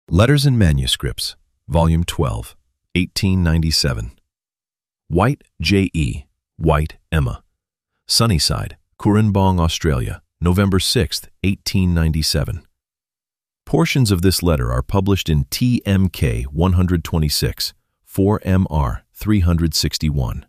Letters and Manuscripts, Volume 12, 1897. White, J.E., White, Emma. Sunnyside, Cooranbong, Australia, November 6, 1897. Portions of this letter are published in TMK 126, 4MR 361.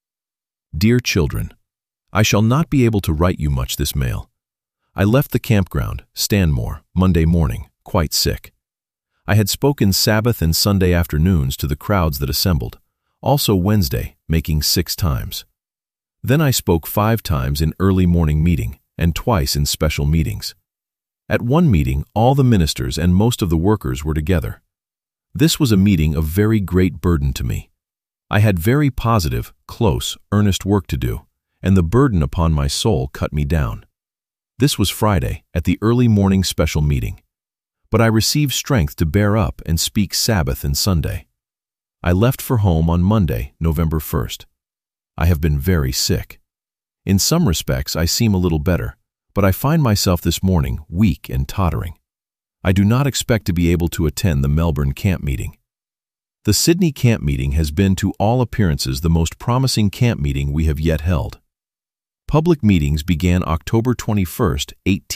Dear children, I shall not be able to write you much this mail. I left the campground, Stanmore, Monday morning, quite sick. I had spoken Sabbath and Sunday afternoons to the crowds that assembled, also Wednesday, making 6 times. Then I spoke 5 times in early morning meeting and twice in special meetings. At one meeting, all the ministers and most of the workers were together. This was a meeting of very great burden to me. I had very positive, close, earnest work to do, and the burden upon my soul cut me down. This was Friday, at the early morning special meeting. But I received strength to bear up and speak Sabbath and Sunday. I left for home on Monday, November 1st. I have been very sick. In some respects, I seem a little better, but I find myself this morning weak and tottering. I do not expect to be able to attend the Melbourne camp meeting. The Sydney camp meeting has been to all appearances the most promising camp meeting we have yet held. Public meetings began October 21st,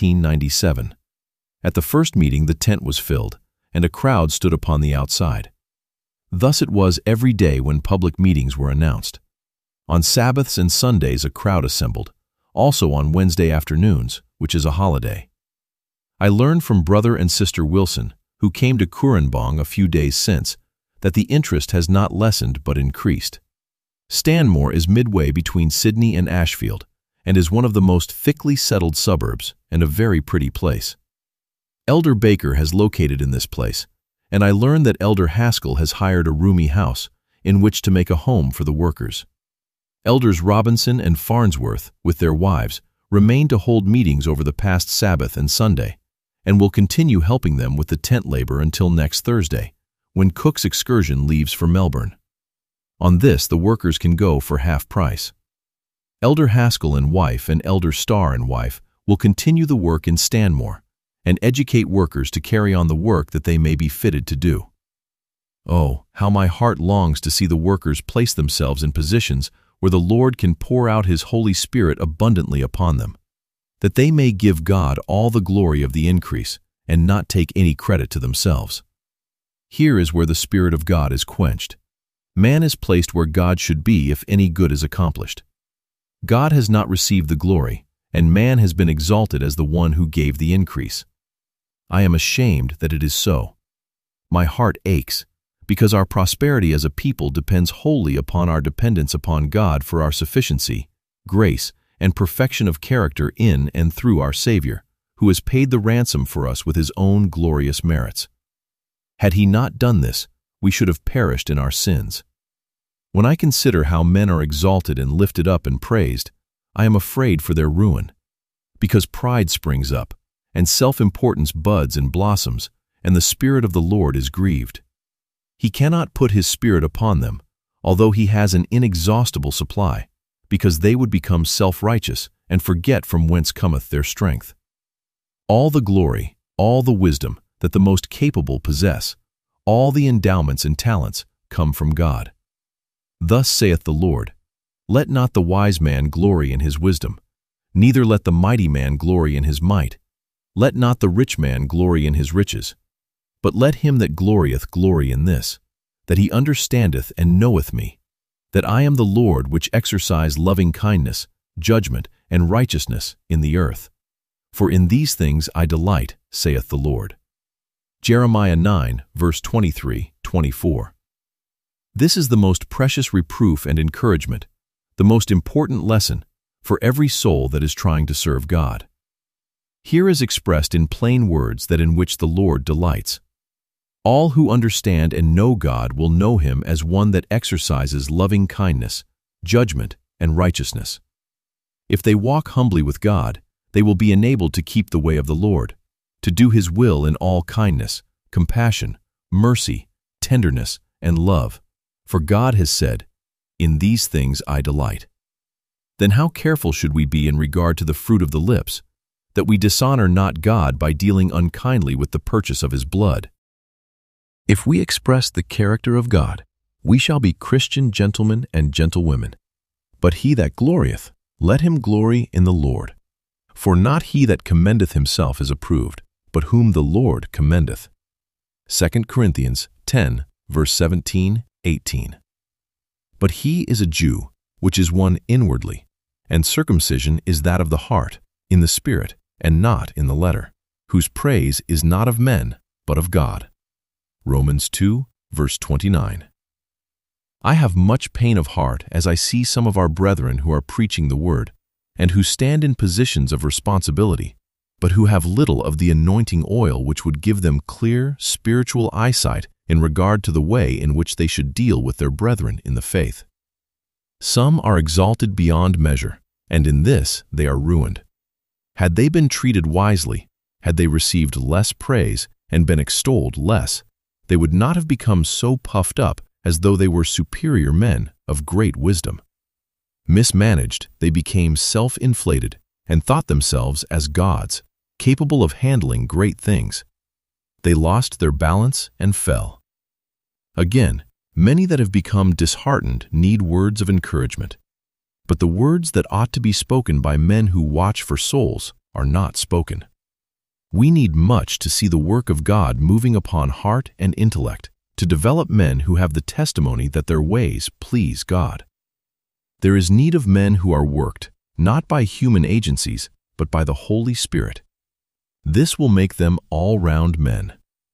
1897. At the first meeting the tent was filled, and a crowd stood upon the outside. Thus it was every day when public meetings were announced. On Sabbaths and Sundays a crowd assembled, also on Wednesday afternoons, which is a holiday. I learned from Brother and Sister Wilson, who came to Cooranbong a few days since, that the interest has not lessened but increased. Stanmore is midway between Sydney and Ashfield, and is one of the most thickly settled suburbs, and a very pretty place. Elder Baker has located in this place, and I learned that Elder Haskell has hired a roomy house in which to make a home for the workers. Elders Robinson and Farnsworth, with their wives, remain to hold meetings over the past Sabbath and Sunday, and will continue helping them with the tent labor until next Thursday, when Cook's excursion leaves for Melbourne. On this the workers can go for half price. Elder Haskell and wife and Elder Starr and wife will continue the work in Stanmore, and educate workers to carry on the work that they may be fitted to do. Oh, how my heart longs to see the workers place themselves in positions where the Lord can pour out His Holy Spirit abundantly upon them, that they may give God all the glory of the increase and not take any credit to themselves. Here is where the Spirit of God is quenched. Man is placed where God should be if any good is accomplished. God has not received the glory, and man has been exalted as the one who gave the increase. I am ashamed that it is so. My heart aches, because our prosperity as a people depends wholly upon our dependence upon God for our sufficiency, grace, and perfection of character in and through our Savior, who has paid the ransom for us with His own glorious merits. Had He not done this, we should have perished in our sins. When I consider how men are exalted and lifted up and praised, I am afraid for their ruin, because pride springs up, and self-importance buds and blossoms, and the Spirit of the Lord is grieved. He cannot put His Spirit upon them, although He has an inexhaustible supply, because they would become self-righteous and forget from whence cometh their strength. All the glory, all the wisdom that the most capable possess, all the endowments and talents come from God. Thus saith the Lord, Let not the wise man glory in his wisdom, neither let the mighty man glory in his might. Let not the rich man glory in his riches, but let him that glorieth glory in this, that he understandeth and knoweth me, that I am the Lord which exercise loving kindness, judgment, and righteousness in the earth. For in these things I delight, saith the Lord. Jeremiah 9, verse 23-24. This is the most precious reproof and encouragement, the most important lesson for every soul that is trying to serve God. Here is expressed in plain words that in which the Lord delights. All who understand and know God will know Him as one that exercises loving kindness, judgment, and righteousness. If they walk humbly with God, they will be enabled to keep the way of the Lord, to do His will in all kindness, compassion, mercy, tenderness, and love. For God has said, In these things I delight. Then how careful should we be in regard to the fruit of the lips, that we dishonor not God by dealing unkindly with the purchase of His blood? If we express the character of God, we shall be Christian gentlemen and gentlewomen. But he that glorieth, let him glory in the Lord. For not he that commendeth himself is approved, but whom the Lord commendeth. 2 Corinthians 10, verse 17, 18. But he is a Jew, which is one inwardly, and circumcision is that of the heart, in the spirit, and not in the letter, whose praise is not of men, but of God. Romans 2, verse 29. I have much pain of heart as I see some of our brethren who are preaching the word, and who stand in positions of responsibility, but who have little of the anointing oil which would give them clear, spiritual eyesight in regard to the way in which they should deal with their brethren in the faith. Some are exalted beyond measure, and in this they are ruined. Had they been treated wisely, had they received less praise and been extolled less, they would not have become so puffed up as though they were superior men of great wisdom. Mismanaged, they became self-inflated and thought themselves as gods, capable of handling great things. They lost their balance and fell. Again, many that have become disheartened need words of encouragement. But the words that ought to be spoken by men who watch for souls are not spoken. We need much to see the work of God moving upon heart and intellect to develop men who have the testimony that their ways please God. There is need of men who are worked, not by human agencies, but by the Holy Spirit. This will make them all-round men.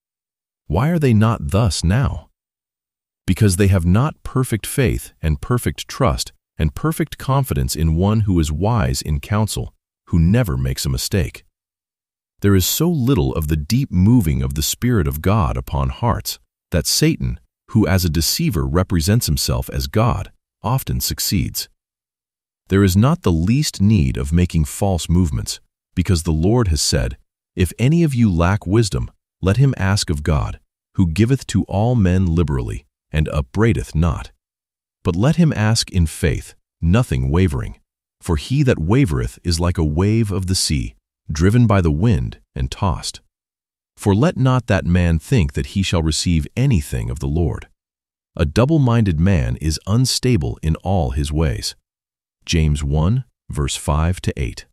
Why are they not thus now? Because they have not perfect faith and perfect trust and perfect confidence in one who is wise in counsel, who never makes a mistake. There is so little of the deep moving of the Spirit of God upon hearts that Satan, who as a deceiver represents himself as God, often succeeds. There is not the least need of making false movements, because the Lord has said, "If any of you lack wisdom, let him ask of God, who giveth to all men liberally, and upbraideth not. But let him ask in faith, nothing wavering. For he that wavereth is like a wave of the sea, driven by the wind and tossed. For let not that man think that he shall receive anything of the Lord. A double-minded man is unstable in all his ways." James 1, verse 5-8.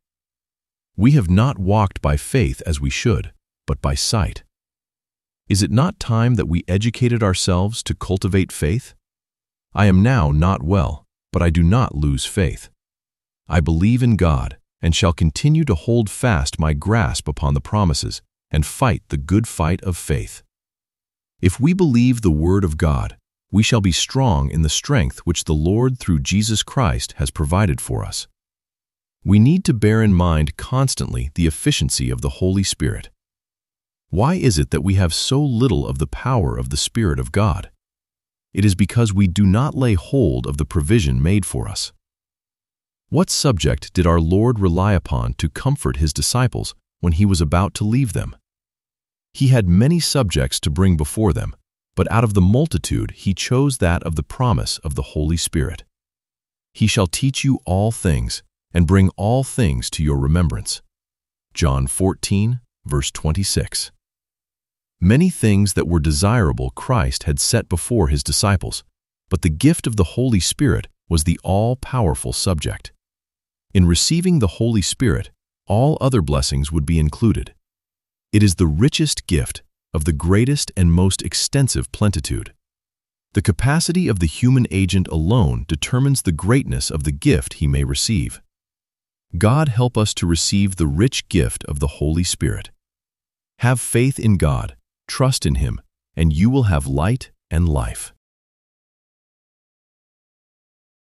We have not walked by faith as we should, but by sight. Is it not time that we educated ourselves to cultivate faith? I am now not well, but I do not lose faith. I believe in God, and shall continue to hold fast my grasp upon the promises, and fight the good fight of faith. If we believe the word of God, we shall be strong in the strength which the Lord through Jesus Christ has provided for us. We need to bear in mind constantly the efficiency of the Holy Spirit. Why is it that we have so little of the power of the Spirit of God? It is because we do not lay hold of the provision made for us. What subject did our Lord rely upon to comfort his disciples when he was about to leave them? He had many subjects to bring before them, but out of the multitude he chose that of the promise of the Holy Spirit. He shall teach you all things, and bring all things to your remembrance. John 14, verse 26. Many things that were desirable Christ had set before his disciples, but the gift of the Holy Spirit was the all-powerful subject. In receiving the Holy Spirit, all other blessings would be included. It is the richest gift of the greatest and most extensive plenitude. The capacity of the human agent alone determines the greatness of the gift he may receive. God help us to receive the rich gift of the Holy Spirit. Have faith in God, trust in Him, and you will have light and life.